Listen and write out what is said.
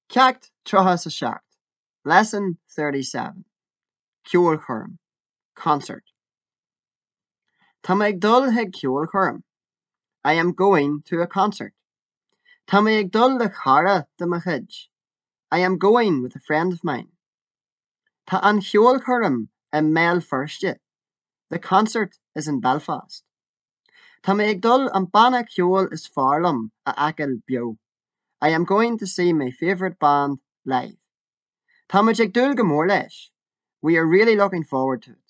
Ceacht Trachas a Seacht. Lesson 37. Ceol Churm. Concert. Tá mé ag dul ag ceol churm. I am going to a concert. Tá mé ag dul le cara de mo chuid. I am going with a friend of mine. Tá an ceol churm in Mel Firste. The concert is in Belfast. Tá mé ag dul an banna ceol is farlam a acail bio. I am going to see my favourite band live. Tá muid ag dul go mór leis. We are really looking forward to it.